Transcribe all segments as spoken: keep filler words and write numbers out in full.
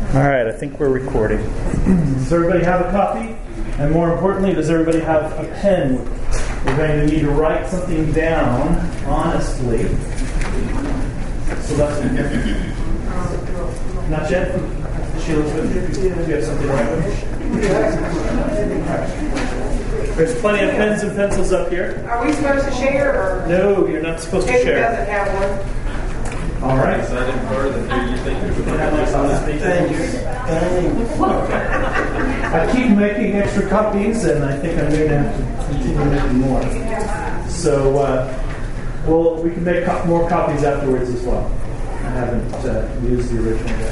All right, I think we're recording. Does everybody have a copy? And more importantly, does everybody have a pen? We're going to need to write something down honestly. So that's not yet? Sheila's with you? Do you have something to write with? There's plenty of pens and pencils up here. Are we supposed to share? Or no, you're not supposed to Kate share. doesn't have one. All right. Thank you. I keep making extra copies, and I think I'm going to have to continue making more. So, uh, well, we can make co- more copies afterwards as well. I haven't uh, used the original yet.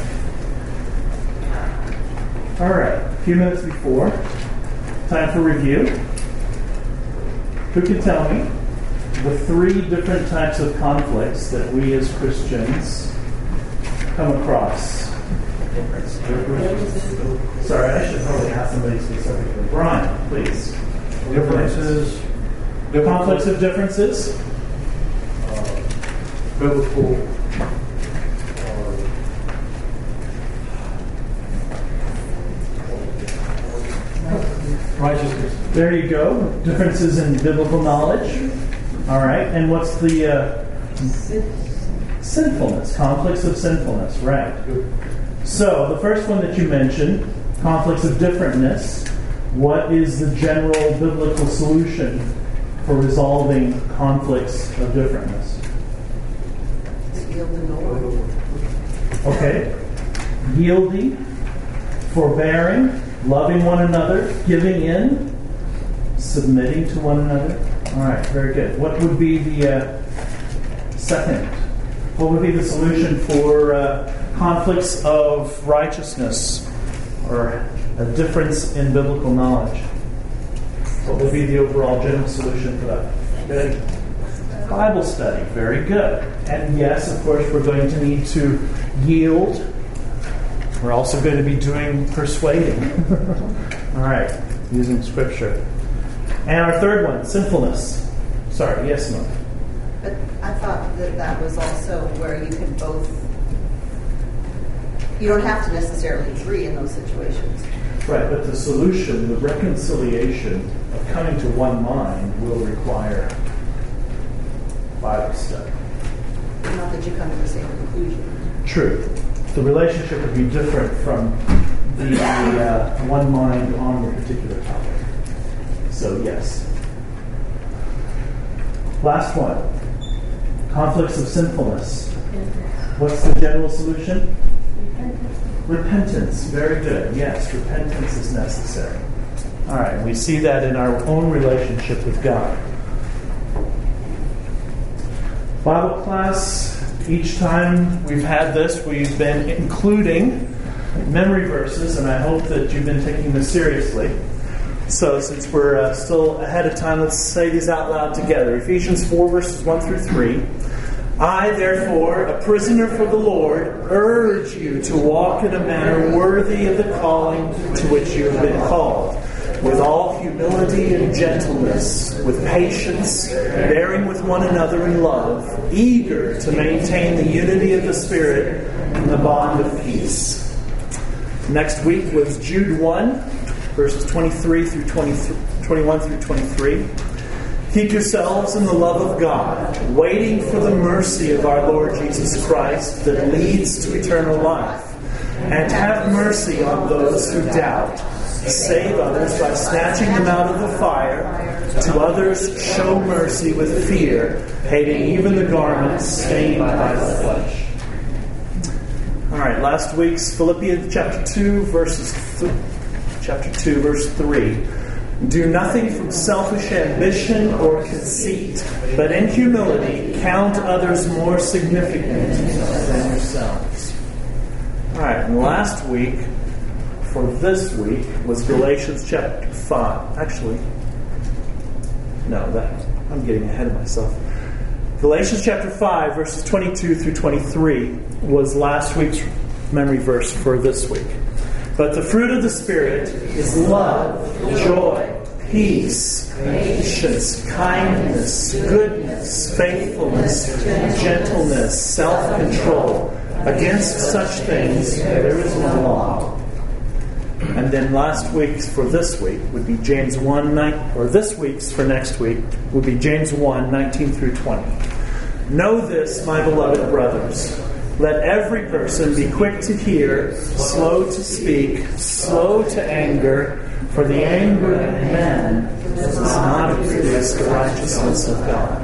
All right. A few minutes before, time for review. Who can tell me the three different types of conflicts that we as Christians come across? Sorry, I should probably ask somebody specifically. Brian, please. Differences. Conflicts of differences. Uh, biblical. Uh, righteousness. There you go. Differences in biblical knowledge. All right. And what's the uh, sinfulness? Conflicts of sinfulness. Right. So the first one that you mentioned, conflicts of differentness. What is the general biblical solution for resolving conflicts of differentness? Okay. Yielding, forbearing, loving one another, giving in, submitting to one another. All right, very good. What would be the uh, second? What would be the solution for uh, conflicts of righteousness or a difference in biblical knowledge? What would be the overall general solution for that? Good. Bible study. Very good. And yes, of course, we're going to need to yield. We're also going to be doing persuading. All right, using Scripture. And our third one, sinfulness. Sorry, yes, Mom. But I thought that that was also where you can both... You don't have to necessarily agree in those situations. Right, but the solution, the reconciliation of coming to one mind will require Bible study. Not that you come to the same conclusion. True. The relationship would be different from the uh, one mind on the particular topic. So, yes. Last one. Conflicts of sinfulness. What's the general solution? Repentance. Repentance. Very good. Yes, repentance is necessary. All right. We see that in our own relationship with God. Bible class. Each time we've had this, we've been including memory verses, and I hope that you've been taking this seriously. So since we're uh, still ahead of time, let's say these out loud together. Ephesians four, verses one through three. I, therefore, a prisoner for the Lord, urge you to walk in a manner worthy of the calling to which you have been called, with all humility and gentleness, with patience, bearing with one another in love, eager to maintain the unity of the Spirit in the bond of peace. Next week was Jude one, verses twenty-three through twenty-one through twenty-three. Keep yourselves in the love of God, waiting for the mercy of our Lord Jesus Christ that leads to eternal life. And have mercy on those who doubt. Save others by snatching them out of the fire. To others show mercy with fear, hating even the garments stained by the flesh. All right, last week's Philippians chapter two, verses th- chapter two, verse three. Do nothing from selfish ambition or conceit, but in humility count others more significant than yourselves. All right, and last week, for this week, was Galatians chapter five. Actually, no, that I'm getting ahead of myself. Galatians chapter five, verses twenty-two through twenty-three, was last week's memory verse for this week. But the fruit of the Spirit is love, joy, peace, patience, kindness, goodness, faithfulness, gentleness, self-control. Against such things there is no law. And then last week's for this week would be James one, nine, or this week's for next week would be James one, nineteen through twenty. Know this, my beloved brothers. Let every person be quick to hear, slow to speak, slow to anger, for the anger of man does not produce the righteousness of God.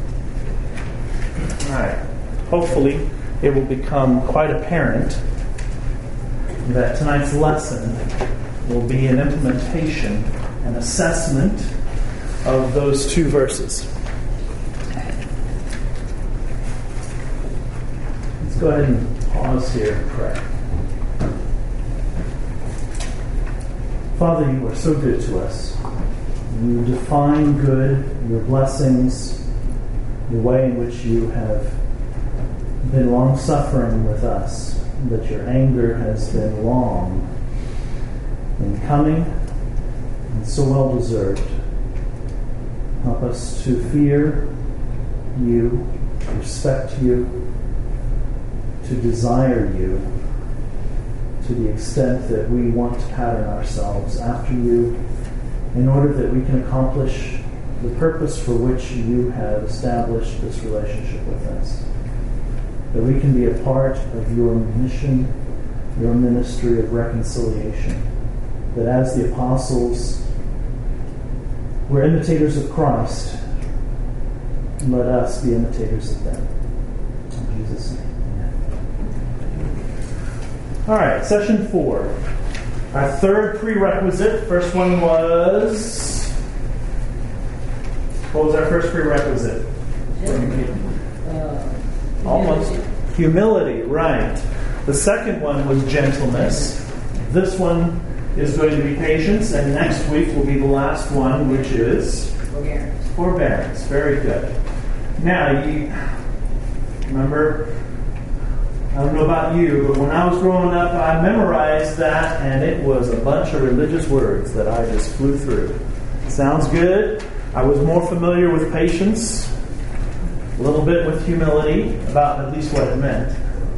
All right. Hopefully, it will become quite apparent that tonight's lesson will be an implementation, an assessment of those two verses. Let's go ahead and pause here and pray. Father, you are so good to us. You define good, your blessings, the way in which you have been long-suffering with us, that your anger has been long in coming and so well-deserved. Help us to fear you, respect you, to desire you, to the extent that we want to pattern ourselves after you in order that we can accomplish the purpose for which you have established this relationship with us. That we can be a part of your mission, your ministry of reconciliation. That as the apostles were imitators of Christ, let us be imitators of them. In Jesus' name. All right, session four. Our third prerequisite. First one was... What was our first prerequisite? Uh, Almost. Humility, right. The second one was gentleness. This one is going to be patience, and next week will be the last one, which is... Forbearance. Forbearance. Very good. Now, you remember... I don't know about you, but when I was growing up, I memorized that, and it was a bunch of religious words that I just flew through. Sounds good. I was more familiar with patience, a little bit with humility, about at least what it meant.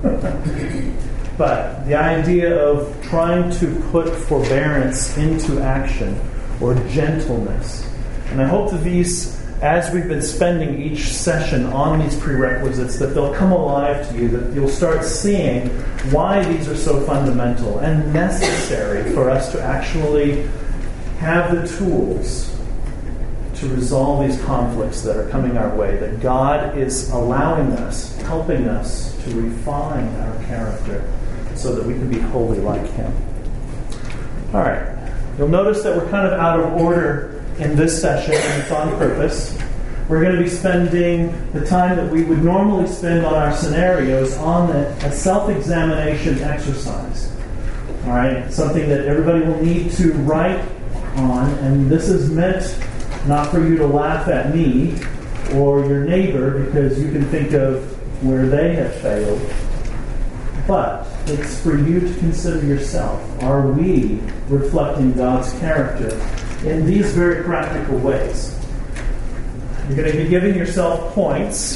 But the idea of trying to put forbearance into action, or gentleness. And I hope that these, as we've been spending each session on these prerequisites, that they'll come alive to you, that you'll start seeing why these are so fundamental and necessary for us to actually have the tools to resolve these conflicts that are coming our way, that God is allowing us, helping us to refine our character so that we can be holy like Him. All right. You'll notice that we're kind of out of order in this session, and it's on purpose. We're going to be spending the time that we would normally spend on our scenarios on a, a self-examination exercise. All right? Something that everybody will need to write on, and this is meant not for you to laugh at me or your neighbor because you can think of where they have failed, but it's for you to consider yourself. Are we reflecting God's character in these very practical ways? You're going to be giving yourself points.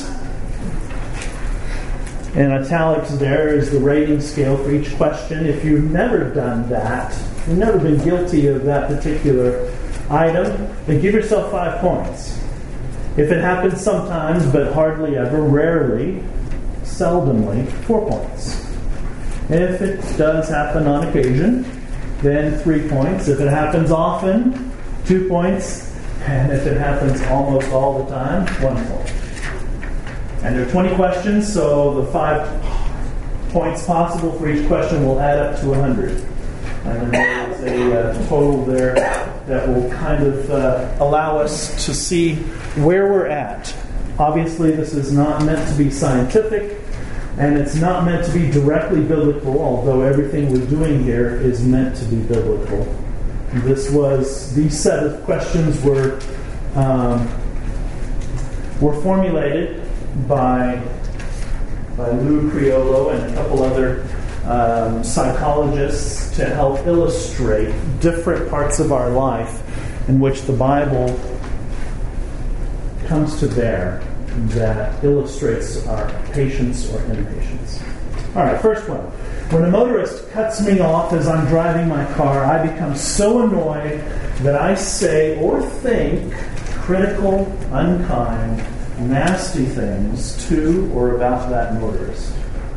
In italics there is the rating scale for each question. If you've never done that, you've never been guilty of that particular item, then give yourself five points. If it happens sometimes, but hardly ever, rarely, seldomly, four points. If it does happen on occasion, then three points. If it happens often, two points. And if it happens almost all the time, one point. And there are twenty questions, so the five points possible for each question will add up to one hundred. And then there's a uh, total there that will kind of uh, allow us to see where we're at. Obviously, this is not meant to be scientific, and it's not meant to be directly biblical, although everything we're doing here is meant to be biblical. This was, these set of questions were um, were formulated by by Lou Priolo and a couple other um, psychologists to help illustrate different parts of our life in which the Bible comes to bear that illustrates our patience or impatience. All right, first one. When a motorist cuts me off as I'm driving my car, I become so annoyed that I say or think critical, unkind, nasty things to or about that motorist.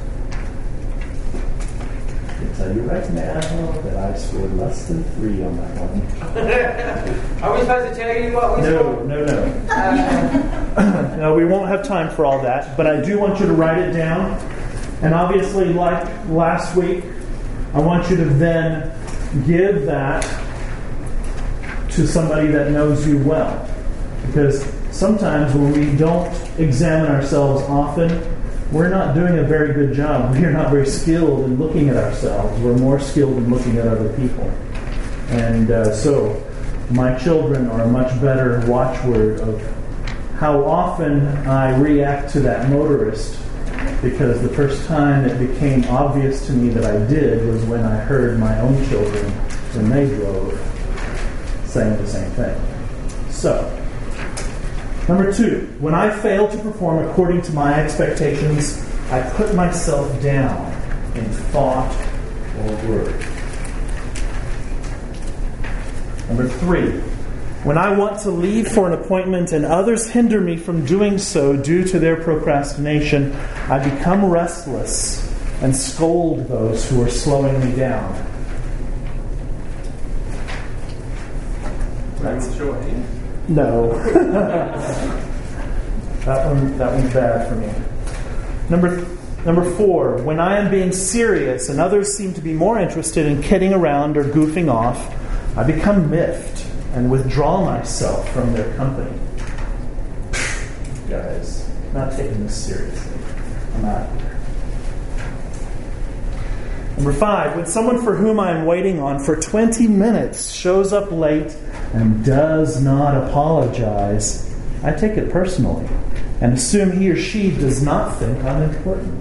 I can tell you right now that I scored less than three on that one. Are we supposed to tell you what we No, scored? no, no. Uh, No, we won't have time for all that, but I do want you to write it down. And obviously, like last week, I want you to then give that to somebody that knows you well. Because sometimes when we don't examine ourselves often, we're not doing a very good job. We're not very skilled in looking at ourselves. We're more skilled in looking at other people. And uh, so, my children are a much better watchword of how often I react to that motorist, because the first time it became obvious to me that I did was when I heard my own children, when they drove, saying the same thing. So, number two, when I fail to perform according to my expectations, I put myself down in thought or word. Number three, when I want to leave for an appointment and others hinder me from doing so due to their procrastination, I become restless and scold those who are slowing me down. That's short. No. that one that one's bad for me. Number number four, when I am being serious and others seem to be more interested in kidding around or goofing off, I become miffed and withdraw myself from their company. Guys, not taking this seriously. I'm out of here. Number five, when someone for whom I am waiting on for twenty minutes shows up late and does not apologize, I take it personally and assume he or she does not think I'm important.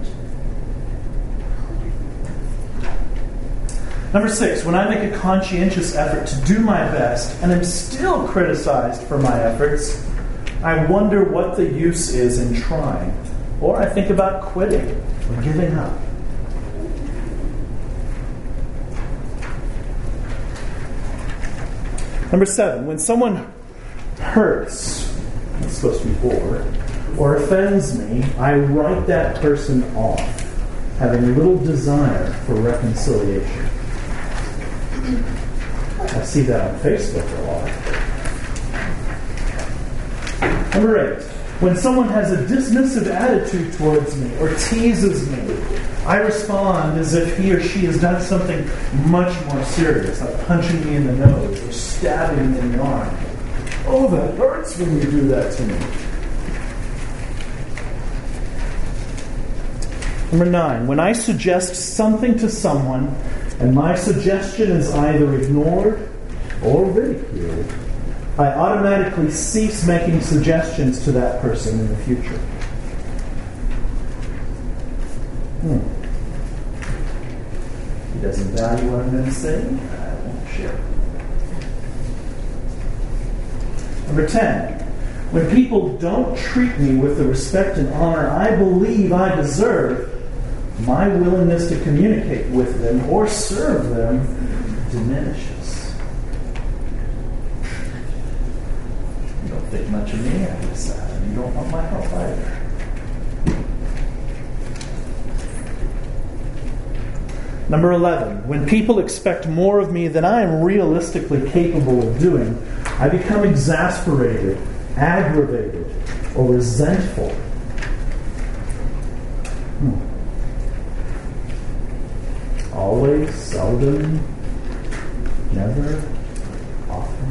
Number six, when I make a conscientious effort to do my best and am still criticized for my efforts, I wonder what the use is in trying. Or I think about quitting or giving up. Number seven, when someone hurts, it's supposed to be or, or offends me, I write that person off, having little desire for reconciliation. I see that on Facebook a lot. Number eight, when someone has a dismissive attitude towards me or teases me, I respond as if he or she has done something much more serious, like punching me in the nose or stabbing me in the arm. Oh, that hurts when you do that to me. Number nine, when I suggest something to someone and my suggestion is either ignored or ridiculed, I automatically cease making suggestions to that person in the future. Hmm. He doesn't value what I'm going to say, I won't share. Number ten, when people don't treat me with the respect and honor I believe I deserve, my willingness to communicate with them or serve them diminishes. You don't think much of me, I guess, and you don't want my help either. Number eleven, when people expect more of me than I am realistically capable of doing, I become exasperated, aggravated, or resentful. Hmm. Always, seldom, never, often.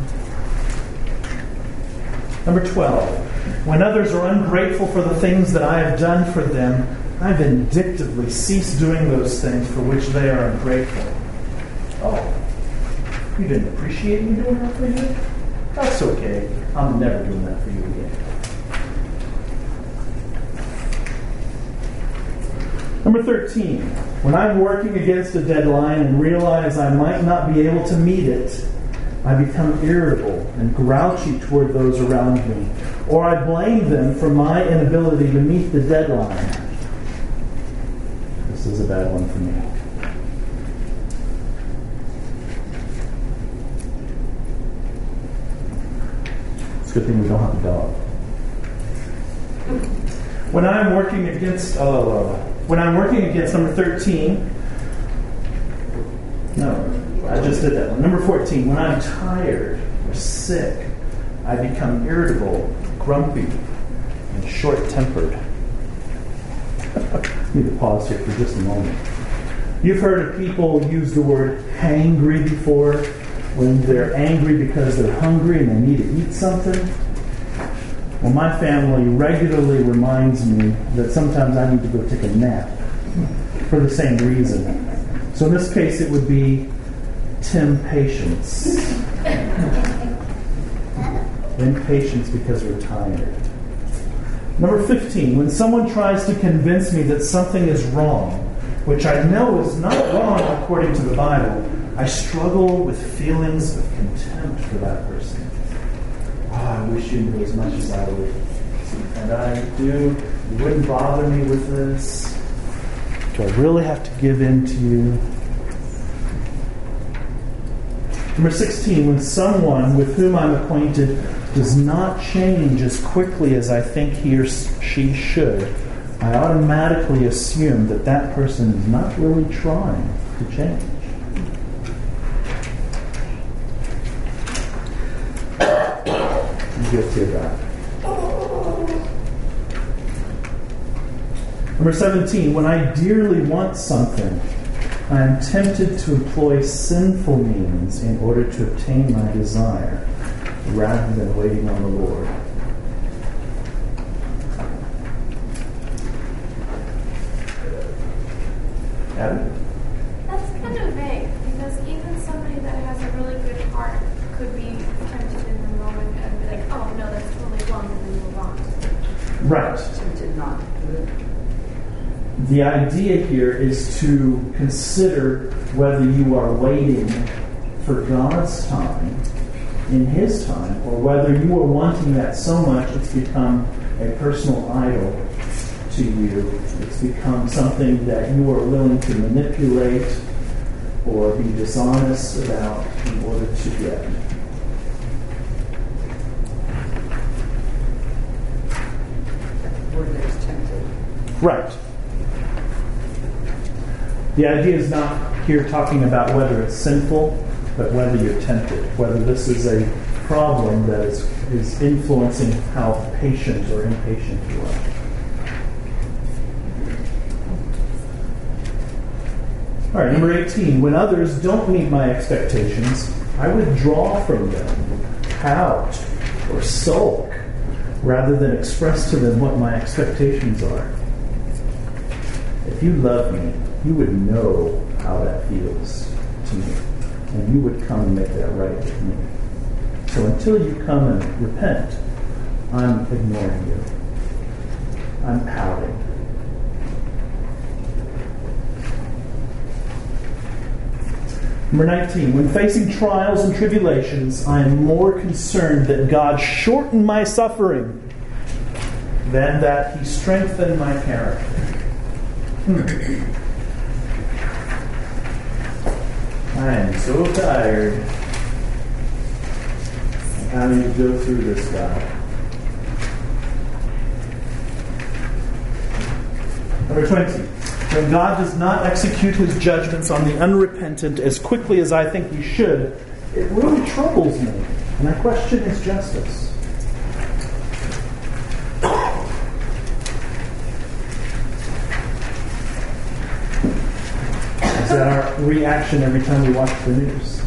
Number twelve, when others are ungrateful for the things that I have done for them, I vindictively cease doing those things for which they are ungrateful. Oh, you didn't appreciate me doing that for you? That's okay. I'm never doing that for you again. Number thirteen, when I'm working against a deadline and realize I might not be able to meet it, I become irritable and grouchy toward those around me, or I blame them for my inability to meet the deadline. This is a bad one for me. It's a good thing we don't have a dog. When I'm working against, oh, when I'm working against number thirteen, no, I just did that one. Number fourteen, when I'm tired or sick, I become irritable, grumpy, and short-tempered. I need to pause here for just a moment. You've heard of people use the word hangry before, when they're angry because they're hungry and they need to eat something. Well, my family regularly reminds me that sometimes I need to go take a nap for the same reason. So in this case, it would be tempatience. Impatience because we're tired. Number fifteen, when someone tries to convince me that something is wrong, which I know is not wrong according to the Bible, I struggle with feelings of contempt for that person. Oh, I wish you knew as much as I would. And I do. You wouldn't bother me with this. Do I really have to give in to you? Number sixteen, when someone with whom I'm acquainted does not change as quickly as I think he or she should, I automatically assume that that person is not really trying to change. I'm guilty of that. Number seventeen, when I dearly want something, I am tempted to employ sinful means in order to obtain my desire, rather than waiting on the Lord. Abby? That's kind of vague, because even somebody that has a really good heart could be tempted in the moment and be like, oh no, that's totally wrong, and then move on. Right. Tempted not to do it. The idea here is to consider whether you are waiting for God's time, in His time, or whether you are wanting that so much it's become a personal idol to you. It's become something that you are willing to manipulate or be dishonest about in order to get. Where there's tempted. Right. The idea is not here talking about whether it's sinful, but whether you're tempted, whether this is a problem that is, is influencing how patient or impatient you are. All right, number eighteen. When others don't meet my expectations, I withdraw from them, pout, or sulk, rather than express to them what my expectations are. If you love me, you would know how that feels to me, and you would come and make that right with me. So until you come and repent, I'm ignoring you. I'm pouting. Number nineteen, when facing trials and tribulations, I am more concerned that God shorten my suffering than that He strengthen my character. Hmm. I am so tired of having to go through this, God. Number twenty. When God does not execute His judgments on the unrepentant as quickly as I think He should, it really troubles me, and I question His justice. Is that our reaction every time we watch the news?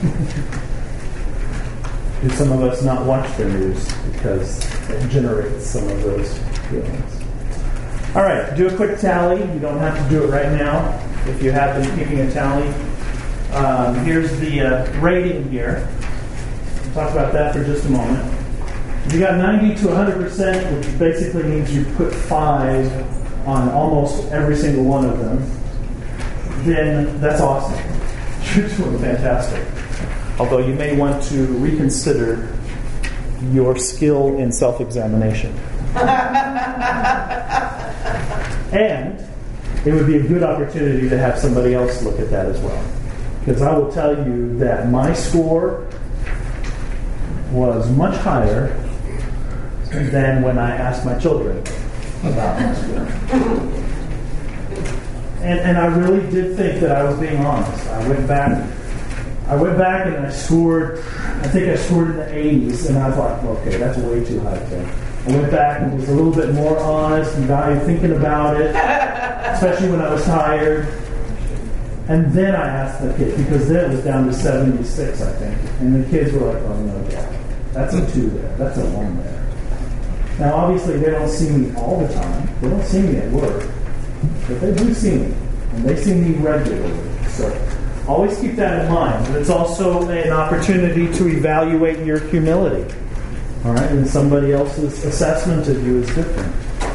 Do some of us not watch the news because it generates some of those feelings? All right, do a quick tally. You don't have to do it right now if you have been keeping a tally. Um, here's the uh, rating here. We'll talk about that for just a moment. If you got ninety to one hundred percent, which basically means you put five on almost every single one of them, then that's awesome. You're doing fantastic. Although you may want to reconsider your skill in self-examination. And it would be a good opportunity to have somebody else look at that as well. Because I will tell you that my score was much higher than when I asked my children about my score. And, and I really did think that I was being honest. I went back I went back and I scored, I think I scored in the eighties, and I thought, okay, that's way too high for me. I went back and was a little bit more honest and got thinking about it, especially when I was tired. And then I asked the kids, because then it was down to seventy-six, I think. And the kids were like, oh no, yeah, that's a two there, that's a one there. Now obviously they don't see me all the time. They don't see me at work. But they do see me. And they see me regularly. So always keep that in mind. But it's also an opportunity to evaluate your humility. All right? And somebody else's assessment of you is different.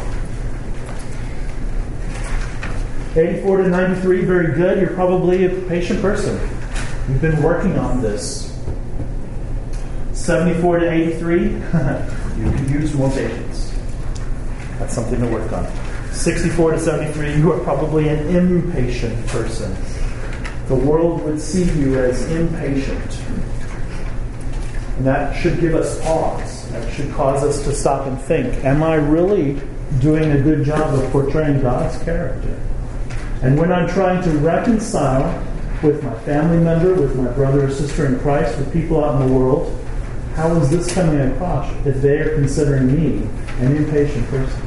eighty-four to ninety-three, very good. You're probably a patient person. You've been working on this. seventy-four to eighty-three, you could use more patience. That's something to work on. sixty-four to seventy-three, you are probably an impatient person. The world would see you as impatient. And that should give us pause. That should cause us to stop and think, am I really doing a good job of portraying God's character? And when I'm trying to reconcile with my family member, with my brother or sister in Christ, with people out in the world, how is this coming across if they are considering me an impatient person?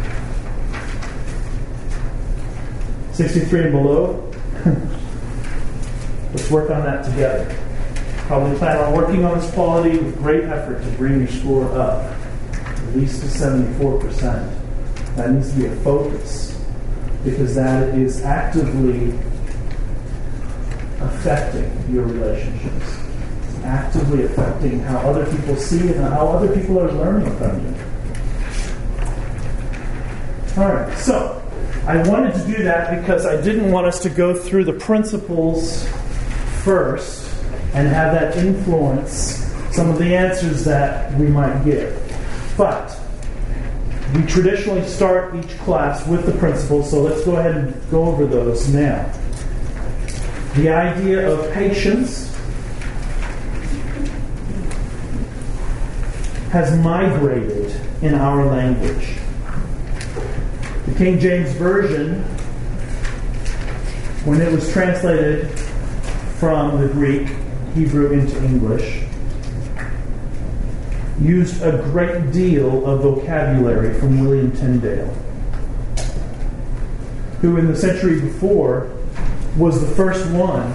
sixty-three and below, let's work on that together. Probably plan on working on this quality with great effort to bring your score up, at least to seventy-four percent. That needs to be a focus, because that is actively affecting your relationships. It's actively affecting how other people see and how other people are learning from you. All right, so I wanted to do that because I didn't want us to go through the principles first and have that influence some of the answers that we might give. But we traditionally start each class with the principles, so let's go ahead and go over those now. The idea of patience has migrated in our language. The King James Version, when it was translated from the Greek, Hebrew into English, used a great deal of vocabulary from William Tyndale, who in the century before was the first one,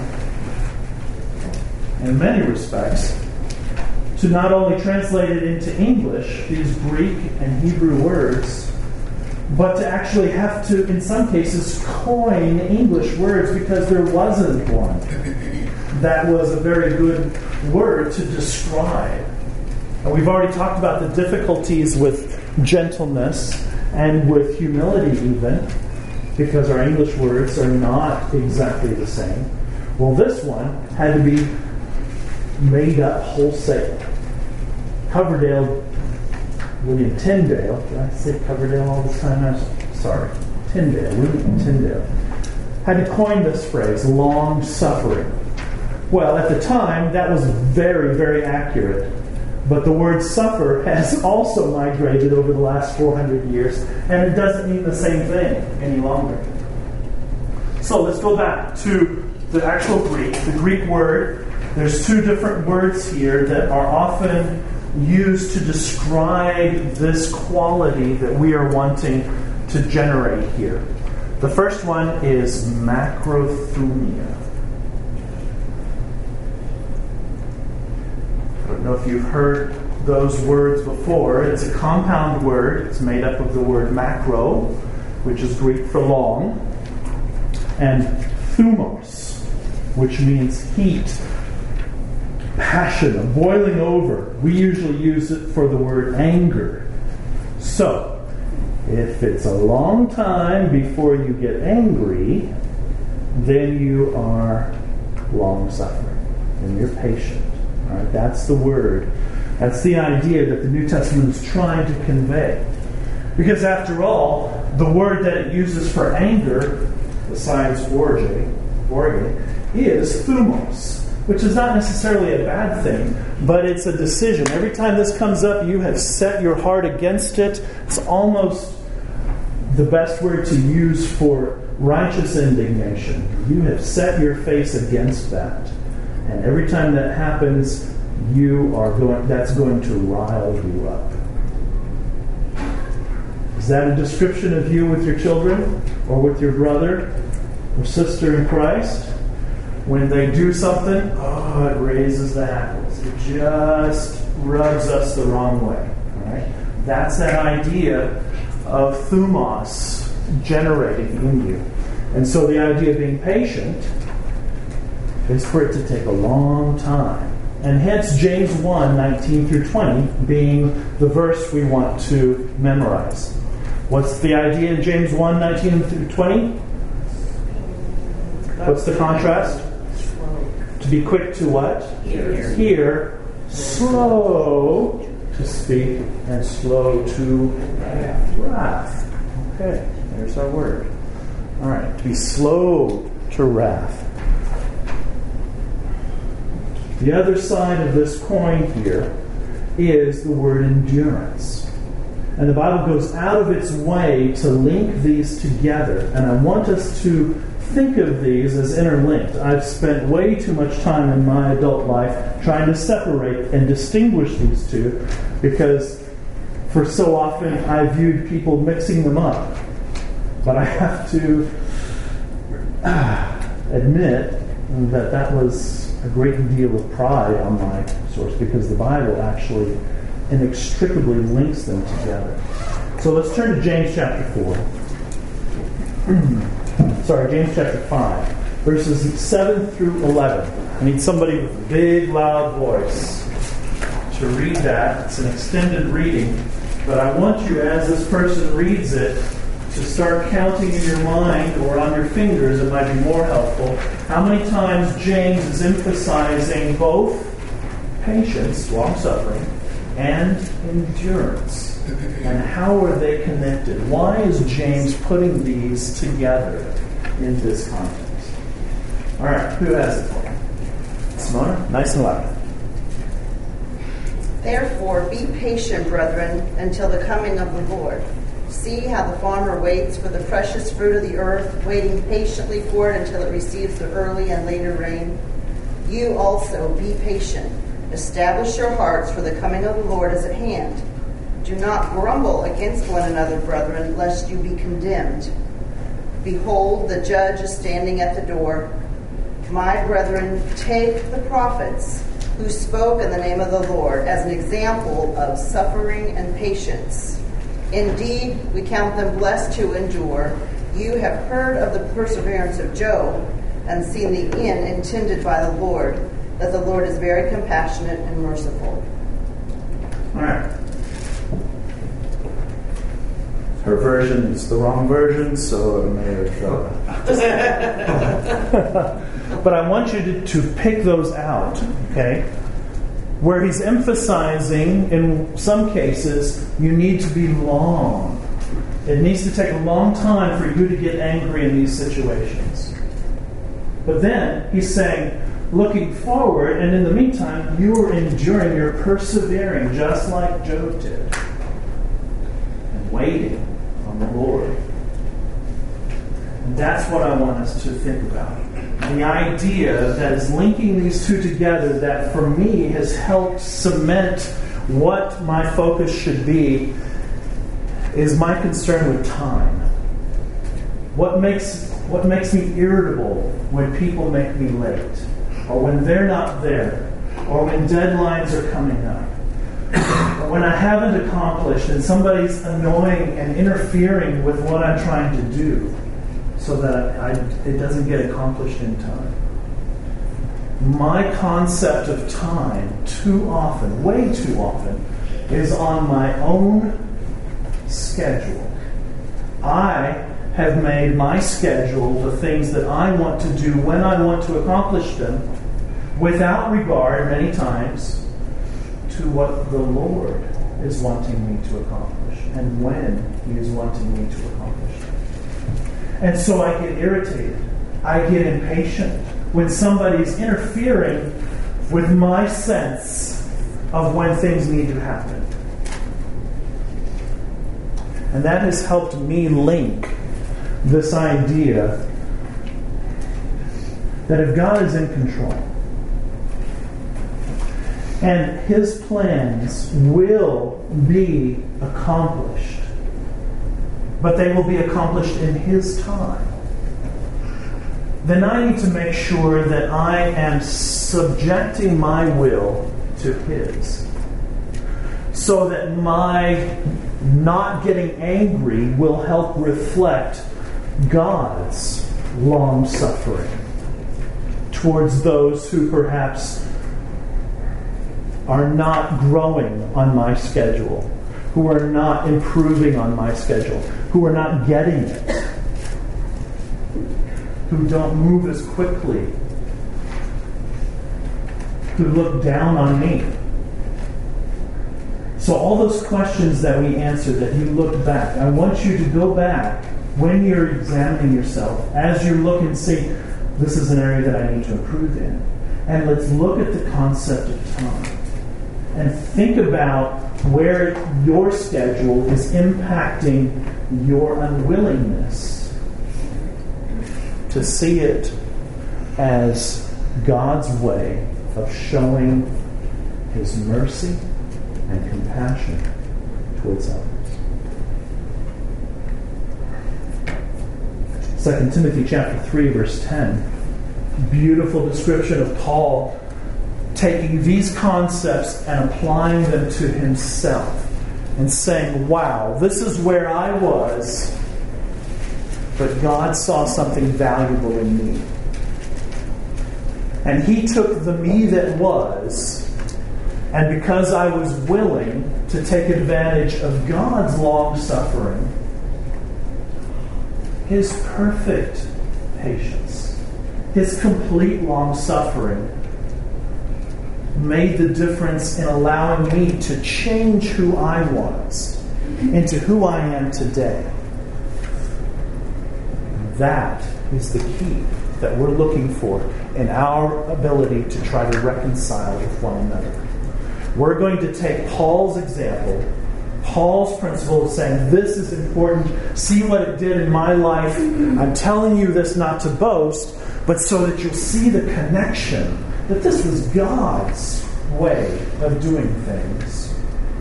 in many respects, to not only translate it into English, these Greek and Hebrew words, but to actually have to, in some cases, coin English words because there wasn't one that was a very good word to describe. And we've already talked about the difficulties with gentleness and with humility even, because our English words are not exactly the same. Well, this one had to be made up wholesale. Coverdale, William Tyndale, did I say Coverdale all this time? I'm sorry. Tyndale, William Tyndale, had to coin this phrase, long-suffering. Well, at the time, that was very, very accurate. But the word suffer has also migrated over the last four hundred years, and it doesn't mean the same thing any longer. So let's go back to the actual Greek. The Greek word, there's two different words here that are often used to describe this quality that we are wanting to generate here. The first one is macrothumia. I don't know if you've heard those words before. It's a compound word. It's made up of the word macro, which is Greek for long, and thumos, which means heat, passion, boiling over. We usually use it for the word anger. So, if it's a long time before you get angry, then you are long-suffering, and you're patient. All right, that's the word. That's the idea that the New Testament is trying to convey. Because after all, the word that it uses for anger besides orge, orge, is thumos, which is not necessarily a bad thing, but it's a decision. Every time this comes up, you have set your heart against it. It's almost the best word to use for righteous indignation. You have set your face against that. And every time that happens, you are going that's going to rile you up. Is that a description of you with your children or with your brother or sister in Christ? When they do something, oh, it raises the hackles. It just rubs us the wrong way. All right? That's that idea of thumos generating in you. And so the idea of being patient is for it to take a long time. And hence James one, nineteen through twenty being the verse we want to memorize. What's the idea in James one, nineteen through twenty? What's the contrast? To be quick to what? Hear. Hear, slow to speak, and slow to wrath. Okay, there's our word. All right, to be slow to wrath. The other side of this coin here is the word endurance. And the Bible goes out of its way to link these together. And I want us to think of these as interlinked. I've spent way too much time in my adult life trying to separate and distinguish these two, because for so often I viewed people mixing them up. But I have to uh, admit that that was a great deal of pride on my source, because the Bible actually inextricably links them together. So let's turn to James chapter four. Sorry, James chapter five, verses seven through eleven. I need somebody with a big, loud voice to read that. It's an extended reading, but I want you, as this person reads it, to start counting in your mind or on your fingers. It might be more helpful. How many times James is emphasizing both patience, long-suffering, and endurance? And how are they connected? Why is James putting these together in this context? All right, who has it for me? Simona, nice and loud. Therefore, be patient, brethren, until the coming of the Lord. See how the farmer waits for the precious fruit of the earth, waiting patiently for it until it receives the early and later rain. You also be patient. Establish your hearts, for the coming of the Lord is at hand. Do not grumble against one another, brethren, lest you be condemned. Behold, the judge is standing at the door. My brethren, take the prophets who spoke in the name of the Lord as an example of suffering and patience. Indeed, we count them blessed to endure. You have heard of the perseverance of Job and seen the end intended by the Lord, that the Lord is very compassionate and merciful. All right. Her version is the wrong version, so it may have trouble. But I want you to, to pick those out, okay? Where he's emphasizing, in some cases, you need to be long. It needs to take a long time for you to get angry in these situations. But then he's saying, looking forward, and in the meantime, you are enduring, you're persevering, just like Job did, and waiting on the Lord. And that's what I want us to think about. The idea that is linking these two together, that for me has helped cement what my focus should be, is my concern with time. What makes what makes me irritable when people make me late, or when they're not there, or when deadlines are coming up, or when I haven't accomplished and somebody's annoying and interfering with what I'm trying to do, so that I, it doesn't get accomplished in time. My concept of time, too often, way too often, is on my own schedule. I have made my schedule the things that I want to do when I want to accomplish them, without regard, many times, to what the Lord is wanting me to accomplish and when He is wanting me to accomplish them. And so I get irritated. I get impatient when somebody's interfering with my sense of when things need to happen. And that has helped me link this idea that if God is in control and His plans will be accomplished, but they will be accomplished in His time, then I need to make sure that I am subjecting my will to His, so that my not getting angry will help reflect God's long suffering towards those who perhaps are not growing on my schedule, who are not improving on my schedule, who are not getting it, who don't move as quickly, who look down on me. So all those questions that we answered, that you looked back, I want you to go back when you're examining yourself, as you look and see, this is an area that I need to improve in. And let's look at the concept of time. And think about where your schedule is impacting your unwillingness to see it as God's way of showing His mercy and compassion towards others. Second Timothy chapter three, verse ten. Beautiful description of Paul taking these concepts and applying them to himself and saying, wow, this is where I was, but God saw something valuable in me. And He took the me that was, and because I was willing to take advantage of God's long suffering, His perfect patience, His complete long suffering, made the difference in allowing me to change who I was into who I am today. That is the key that we're looking for in our ability to try to reconcile with one another. We're going to take Paul's example, Paul's principle of saying, this is important. See what it did in my life. I'm telling you this not to boast, but so that you'll see the connection, that this was God's way of doing things.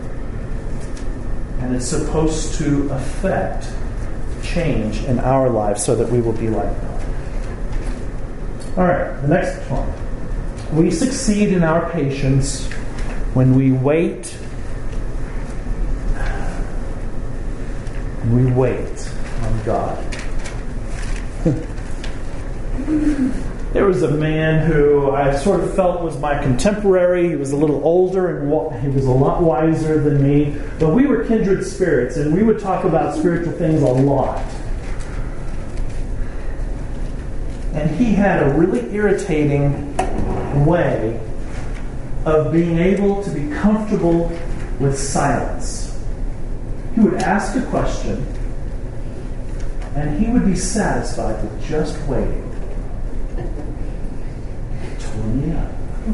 And it's supposed to affect change in our lives so that we will be like God. All right, the next one. We succeed in our patience when we wait. We wait on God. There was a man who I sort of felt was my contemporary. He was a little older and he was a lot wiser than me. But we were kindred spirits, and we would talk about spiritual things a lot. And he had a really irritating way of being able to be comfortable with silence. He would ask a question, and he would be satisfied with just waiting. Tore me up.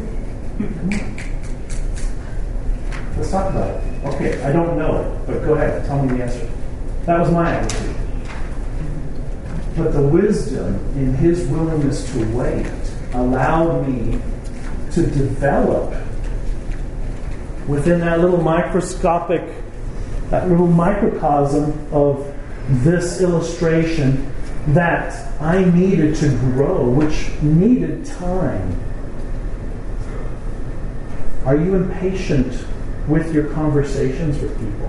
Let's talk about it. Okay, I don't know it, but go ahead, tell me the answer. That was my attitude. But the wisdom in his willingness to wait allowed me to develop within that little microscopic, that little microcosm of this illustration that I needed to grow, which needed time. Are you impatient with your conversations with people?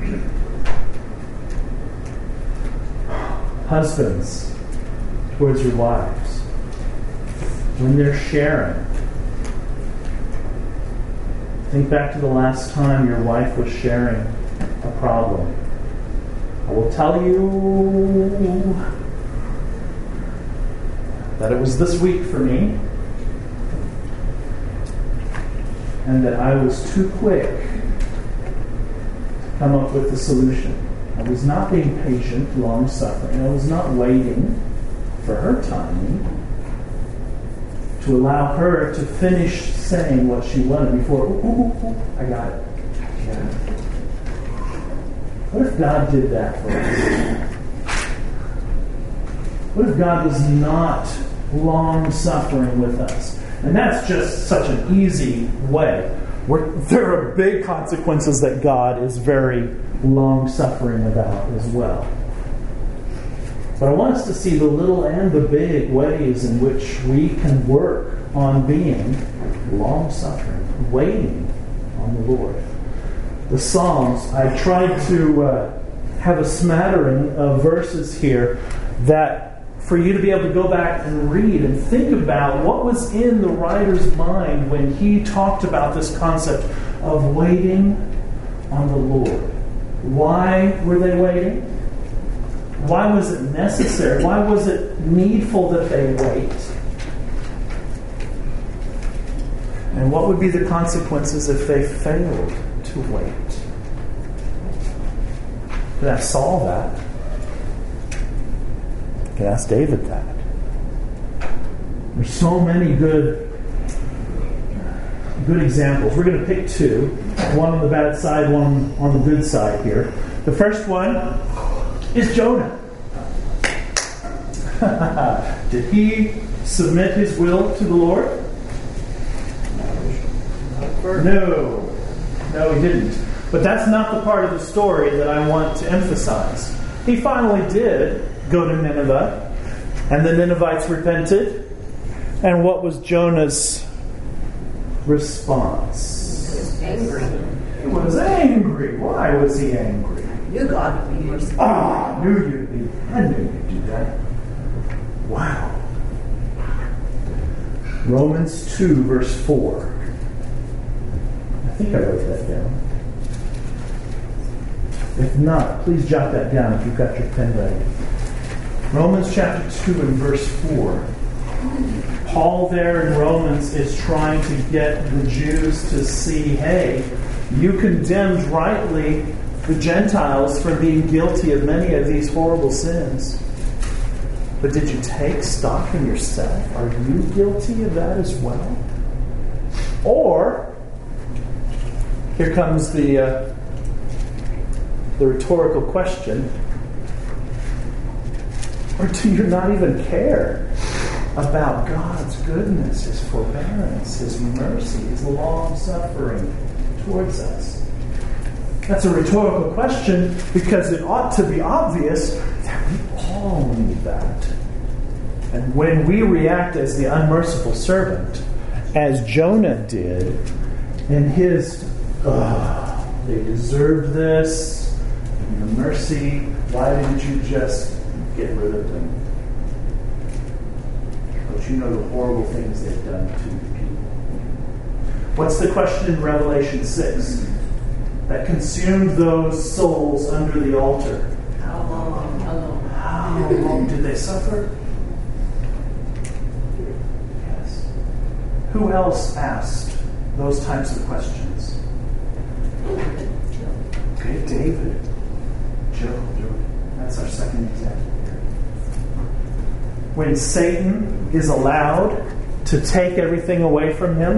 Husbands, towards your wives, when they're sharing. Think back to the last time your wife was sharing a problem. I will tell you that it was this week for me, and that I was too quick to come up with the solution. I was not being patient, long-suffering. I was not waiting for her timing to allow her to finish saying what she wanted before, ooh, ooh, ooh, I got it. I got it. What if God did that for us? What if God was not long-suffering with us? And that's just such an easy way. Where there are big consequences that God is very long-suffering about as well. But I want us to see the little and the big ways in which we can work on being long-suffering, waiting on the Lord. The Psalms, I tried to uh, have a smattering of verses here that for you to be able to go back and read and think about what was in the writer's mind when he talked about this concept of waiting on the Lord. Why were they waiting? Why was it necessary? Why was it needful that they wait? And what would be the consequences if they failed to wait? Could ask Saul that. Could ask David that. There's so many good, good examples. We're going to pick two. One on the bad side, one on the good side here. The first one is Jonah. Did he submit his will to the Lord? No. No, he didn't. But that's not the part of the story that I want to emphasize. He finally did go to Nineveh, and the Ninevites repented. And what was Jonah's response? He was angry. He was angry. Why was he angry? You God would be merciful. Ah, I knew you'd be. I knew you'd do that. Wow. Romans two, verse four. I think I wrote that down. If not, please jot that down if you've got your pen ready. Romans chapter two and verse four. Paul there in Romans is trying to get the Jews to see, hey, you condemned rightly the Gentiles for being guilty of many of these horrible sins. But did you take stock in yourself? Are you guilty of that as well? Or, here comes the uh, the rhetorical question, or do you not even care about God's goodness, His forbearance, His mercy, His long-suffering towards us? That's a rhetorical question because it ought to be obvious that we all need that. And when we react as the unmerciful servant, as Jonah did, in his, oh, they deserved this, and your mercy, why didn't you just get rid of them? Don't you know the horrible things they've done to the people? What's the question in Revelation six that consumed those souls under the altar? How long? How long? How long did they suffer? Yes. Who else asked those types of questions? Okay, David. Job. That's our second example here. When Satan is allowed to take everything away from him,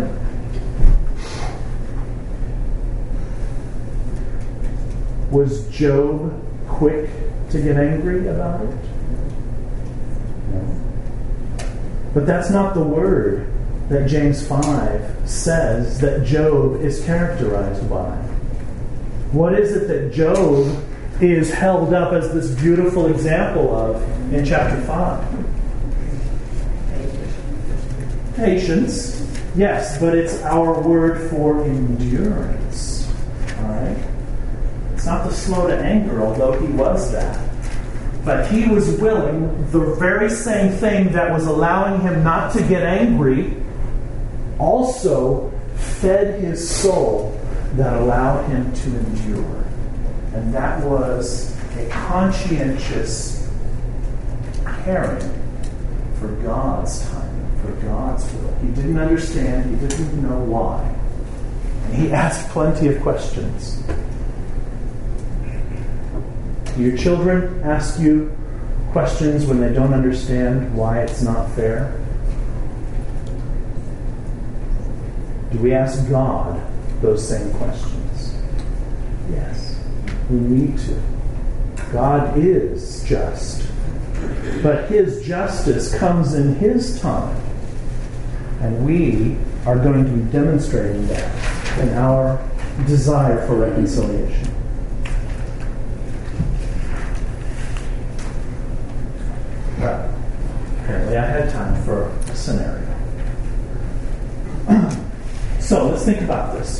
was Job quick to get angry about it? No. But that's not the word that James five says that Job is characterized by. What is it that Job is held up as this beautiful example of in chapter five? Patience. Yes, but it's our word for endurance. Alright? It's not the slow to anger, although he was that. But he was willing, the very same thing that was allowing him not to get angry also fed his soul that allowed him to endure. And that was a conscientious caring for God's timing, for God's will. He didn't understand, he didn't know why. And he asked plenty of questions. Do your children ask you questions when they don't understand why it's not fair? Do we ask God those same questions? Yes, we need to. God is just, but His justice comes in His time, and we are going to be demonstrating that in our desire for reconciliation. Well, apparently I had time for a scenario. So let's think about this.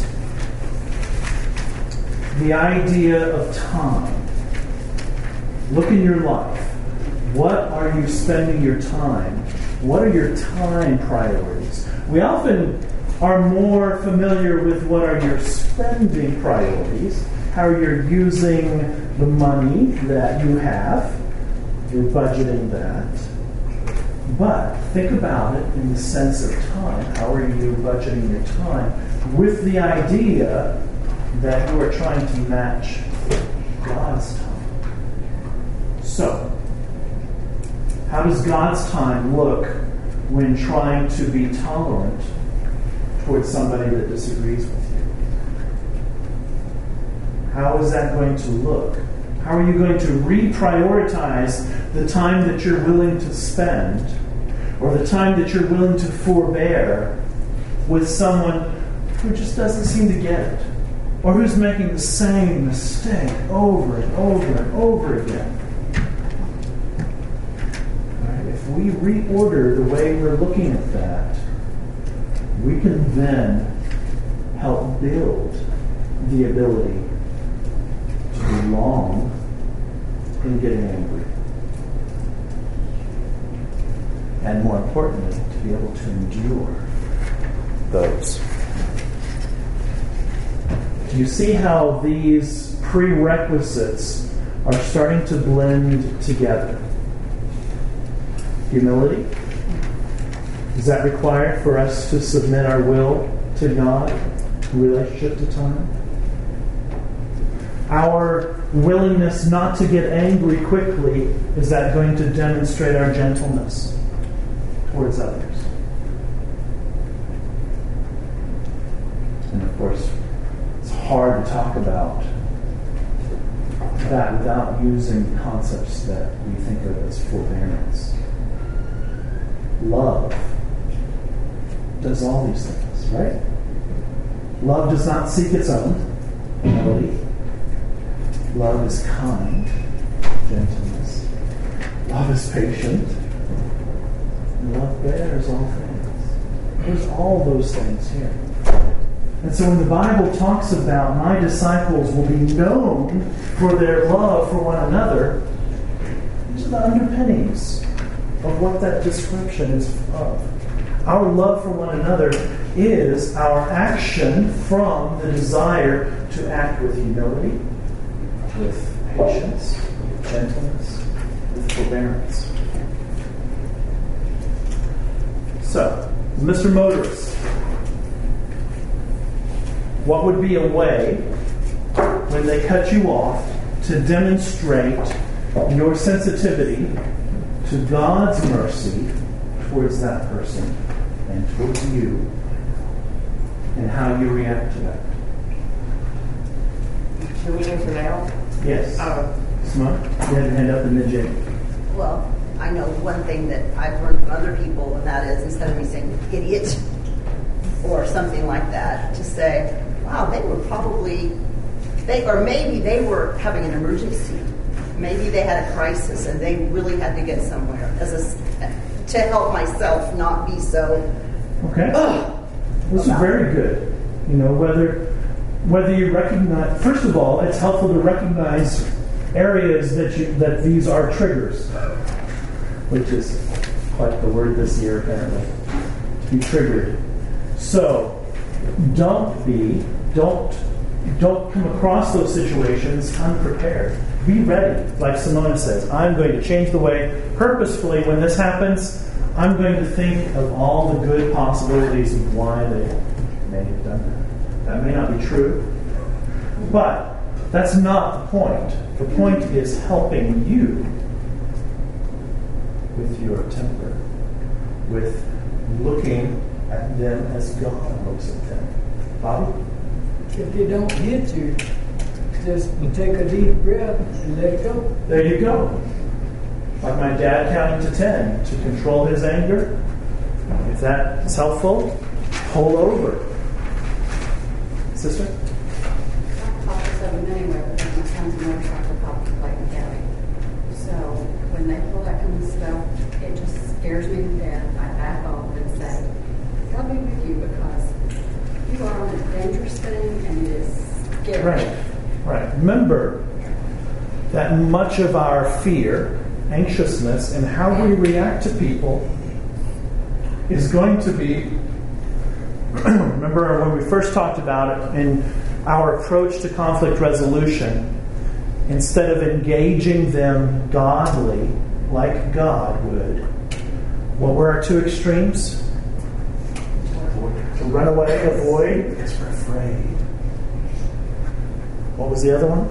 The idea of time. Look in your life. What are you spending your time? What are your time priorities? We often are more familiar with what are your spending priorities, how you're using the money that you have. You're budgeting that. But think about it in the sense of time. How are you budgeting your time with the idea that you are trying to match God's time? So, how does God's time look when trying to be tolerant towards somebody that disagrees with you? How is that going to look? How are you going to reprioritize the time that you're willing to spend, or the time that you're willing to forbear with someone who just doesn't seem to get it, or who's making the same mistake over and over and over again? Right? If we reorder the way we're looking at that, we can then help build the ability to be long in getting angry. And more importantly, to be able to endure those. Do you see how these prerequisites are starting to blend together? Humility. Is that required for us to submit our will to God in relationship to time? Our willingness not to get angry quickly, is that going to demonstrate our gentleness towards others? And of course, it's hard to talk about that without using concepts that we think of as forbearance. Love does all these things, right? Love does not seek its own. Humility. Love is kind. Gentleness. Love is patient. And love bears all things. There's all those things here. And so when the Bible talks about my disciples will be known for their love for one another, these are the underpinnings of what that description is of. Our love for one another is our action from the desire to act with humility, with patience, with gentleness, with forbearance. So, Mister Motorist, what would be a way, when they cut you off, to demonstrate your sensitivity to God's mercy towards that person and towards you, and how you react to that? Should we answer now? Yes. Uh, Simone, you had your hand up and then Jane. Well, I know one thing that I've learned from other people, and that is, instead of me saying idiot or something like that, to say, wow, they were probably, they or maybe they were having an emergency. Maybe they had a crisis and they really had to get somewhere as a, to help myself not be so. Okay. Ugh, This is very good. You know, whether whether you recognize, first of all, it's helpful to recognize areas that you that these are triggers, which is quite the word this year apparently. To be triggered. So don't be, don't don't come across those situations unprepared. Be ready, like Simona says. I'm going to change the way, purposefully, when this happens, I'm going to think of all the good possibilities of why they may have done that. That may not be true, but That's not the point. The point is helping you with your temper, with looking at them as God looks at them. Bobby? If they don't hit you, just take a deep breath and let it go. There you go. Like my dad counting to ten to control his anger. If that's helpful, pull over. Sister? I've taught this of them anyway because my son's a motorcycle cop to play with Gabby. So when they pull that kind of stuff, it just scares me to death. I back off and say, I'll be with you because you are on a dangerous thing and it is scary. Right. Right. Remember that much of our fear, anxiousness, and how we react to people is going to be, remember when we first talked about it, in our approach to conflict resolution, instead of engaging them godly, like God would, what were our two extremes? To run away, avoid, because we're afraid. What was the other one?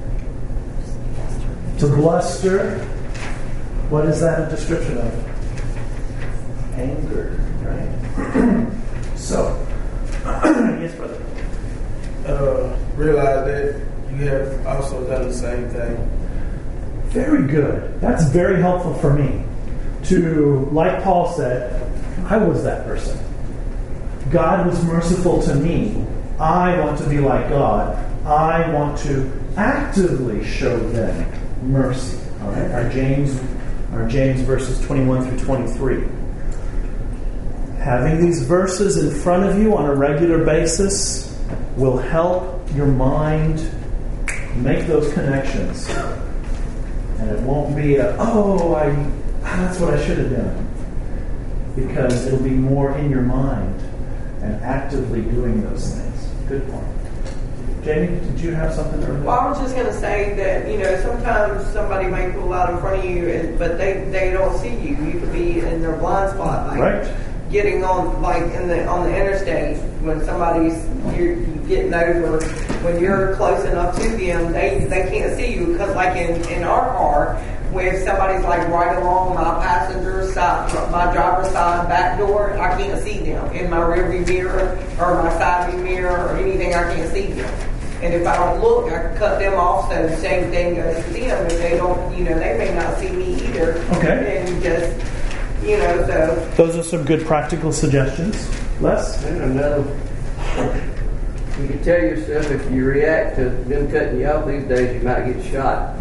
To bluster. What is that a description of? Anger, right? So, yes, brother. Uh, realize that you have also done the same thing. Very good. That's very helpful for me. To, like Paul said, I was that person. God was merciful to me. I want to be like God. I want to actively show them mercy. All right, our James, our James verses twenty-one through twenty-three. Having these verses in front of you on a regular basis will help your mind make those connections, and it won't be a oh, I that's what I should have done, because it'll be more in your mind and actively doing those things. Good point. Jamie, did you have something to Well, I was just going to say that, you know, sometimes somebody may pull out in front of you, and, but they, they don't see you. You could be in their blind spot. Like right. Getting on, like, in the on the interstate, when somebody's, you're, you getting over, when you're close enough to them, they, they can't see you. Because, like, in, in our car, if somebody's, like, right along my passenger side, my driver's side back door, I can't see them. In my rearview mirror or my side view mirror or anything, I can't see them. And if I don't look, I can cut them off. So the same thing goes to them. If they don't, you know, they may not see me either. Okay. And just, you know, so. Those are some good practical suggestions. Les? I don't know. You can tell yourself if you react to them cutting you off these days, you might get shot.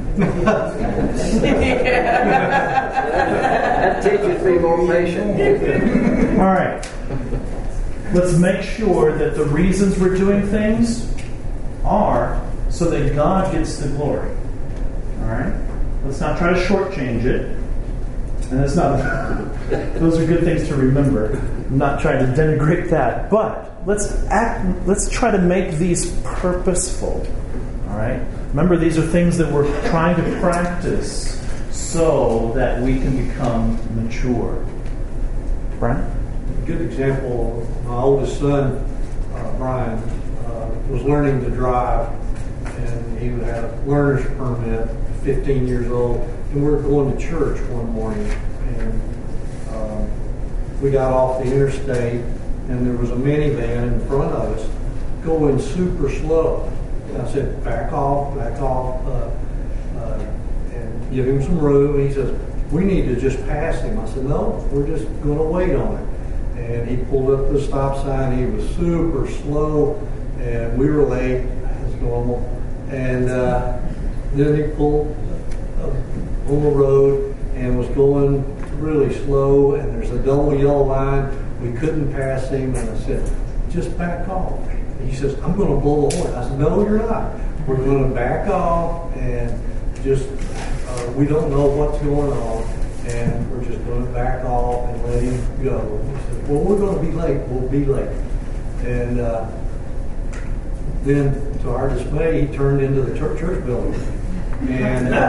That teaches me more patience. All right. Let's make sure that the reasons we're doing things are so that God gets the glory. All right? Let's not try to shortchange it. And that's not, those are good things to remember. I'm not trying to denigrate that. But let's act, let's try to make these purposeful. All right? Remember, these are things that we're trying to practice so that we can become mature. Brian? A good example, my oldest son, uh, Brian, uh, was learning to drive, and he had a learner's permit, fifteen years old, and we were going to church one morning, and um, we got off the interstate, and there was a minivan in front of us going super slow. And I said, back off, back off, uh, uh, and give him some room. And he says, we need to just pass him. I said, no, we're just going to wait on him. And he pulled up the stop sign. He was super slow, and we were late, as normal. And uh, then he pulled up on the road and was going really slow, and there's a double yellow line. We couldn't pass him, and I said, just back off. And he says, I'm going to blow the horn. I said, no, you're not. We're going to back off, and just, uh, we don't know what's going on, and we're just going to back off and let him go. He said, well, we're going to be late. We'll be late. And uh, then, to our dismay, he turned into the church, church building. And, uh,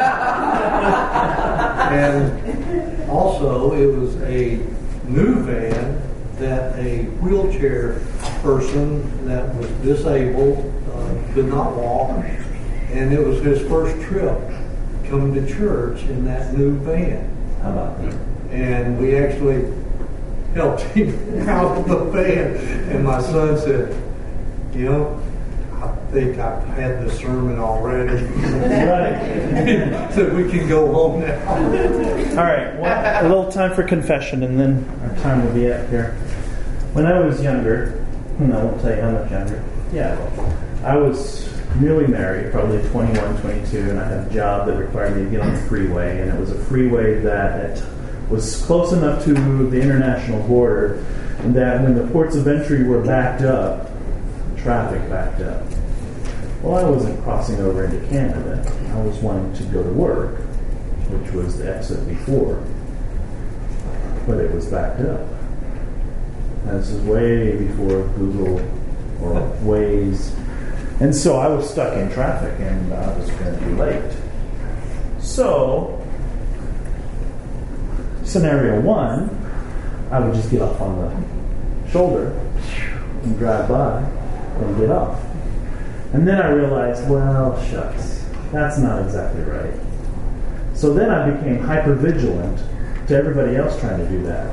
and also, it was a new van that a wheelchair person that was disabled, uh, could not walk, And it was his first trip coming to church in that new van. How about that? And we actually helped him out of the van. And my son said, you know, I think I've had the sermon already. Right. So we can go home now. All right, well, a little time for confession, and then our time will be up here. When I was younger, no, I won't tell you how much younger. Yeah, I was newly married, probably twenty-one, twenty-two, and I had a job that required me to get on the freeway, and it was a freeway that was close enough to the international border that when the ports of entry were backed up, traffic backed up. Well, I wasn't crossing over into Canada. I was wanting to go to work, which was the exit before, but it was backed up. And this is way before Google or Waze. And so I was stuck in traffic, and I was going to be late. So, scenario one, I would just get off on the shoulder and drive by and get off. And then I realized, well, shucks, that's not exactly right. So then I became hypervigilant to everybody else trying to do that.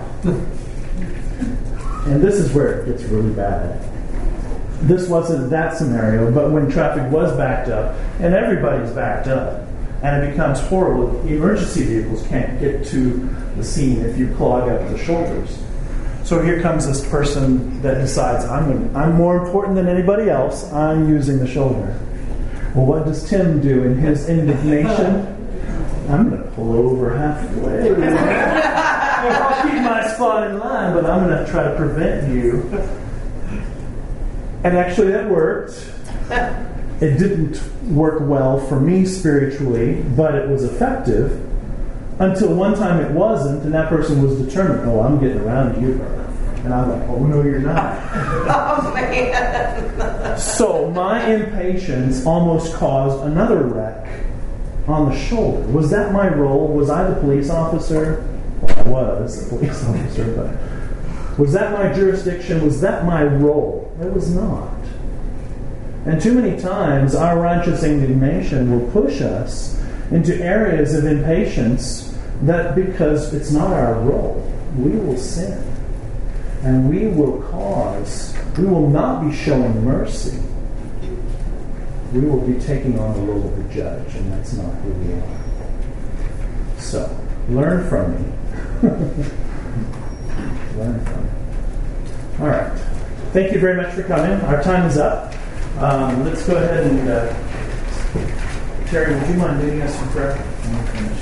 And this is where it gets really bad. This wasn't that scenario, but when traffic was backed up, and everybody's backed up, and it becomes horrible. Emergency vehicles can't get to the scene if you clog up the shoulders. So here comes this person that decides, I'm gonna, I'm more important than anybody else. I'm using the shoulder. Well, what does Tim do in his indignation? I'm going to pull over halfway. I'll keep my spot in line, but I'm going to try to prevent you. And actually that worked. It didn't work well for me spiritually, but it was effective until one time it wasn't, and that person was determined, oh, I'm getting around you, brother. And I'm like, oh, no, you're not. Oh, man. So my impatience almost caused another wreck on the shoulder. Was that my role? Was I the police officer? Well, I was a police officer, but was that my jurisdiction? Was that my role? It was not. And too many times our righteous indignation will push us into areas of impatience that because it's not our role, we will sin. And we will cause, we will not be showing mercy. We will be taking on the role of the judge, and that's not who we are. So, learn from me. Learn from me. All right. Thank you very much for coming. Our time is up. Um, let's go ahead and, uh, Terry, would you mind leading us in prayer? And we'll finish.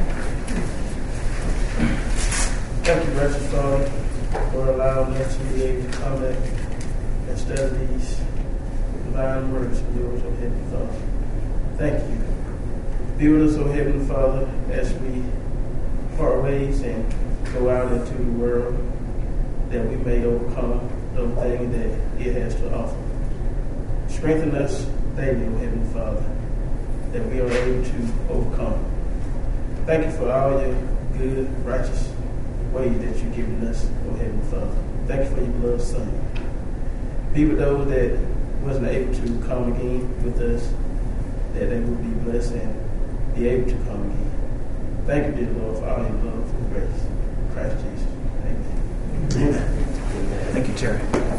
Thank you, precious Father, for allowing us to be able to come back and study these divine words of yours, O Heavenly Father. Thank you. Be with us, O Heavenly Father, as we part ways and go out into the world, that we may overcome those things that it has to offer. Strengthen us daily, O Heavenly Father, that we are able to overcome. Thank you for all your good, righteous ways that you've given us, O Heavenly Father. Thank you for your beloved Son. Be with those that wasn't able to come again with us, that they will be blessed and be able to come again. Thank you, dear Lord, for all your love and grace. In Christ Jesus. Amen. Amen. Thank you, Terry.